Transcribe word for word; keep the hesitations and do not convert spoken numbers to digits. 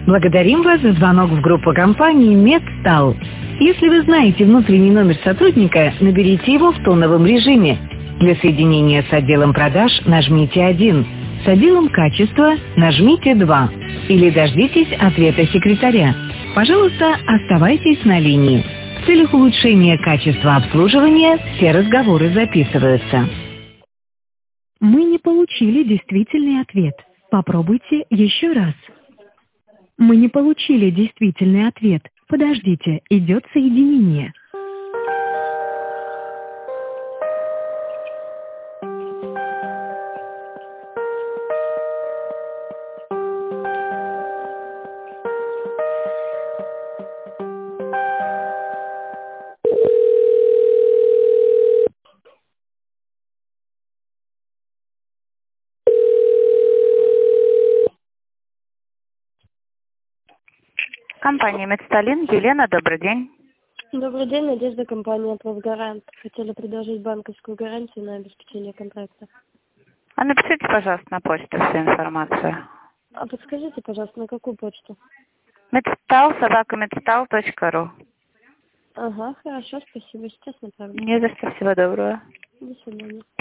Благодарим вас за звонок в группу компании «Медстал». Если вы знаете внутренний номер сотрудника, наберите его в тоновом режиме. Для соединения с отделом продаж нажмите один, с отделом качества нажмите два или дождитесь ответа секретаря. Пожалуйста, оставайтесь на линии. В целях улучшения качества обслуживания все разговоры записываются. Мы не получили действительный ответ. Попробуйте еще раз. Мы не получили действительный ответ. Подождите, идет соединение. Компания «Медсталин». Елена, добрый день. Добрый день, Надежда, компания «Профгарант». Хотели предложить банковскую гарантию на обеспечение контракта. А напишите, пожалуйста, на почту всю информацию. А подскажите, пожалуйста, на какую почту? Медстал, собака медстал точка ру. Ага, хорошо, спасибо. Сейчас направлю. Не за что, всего доброго. До свидания.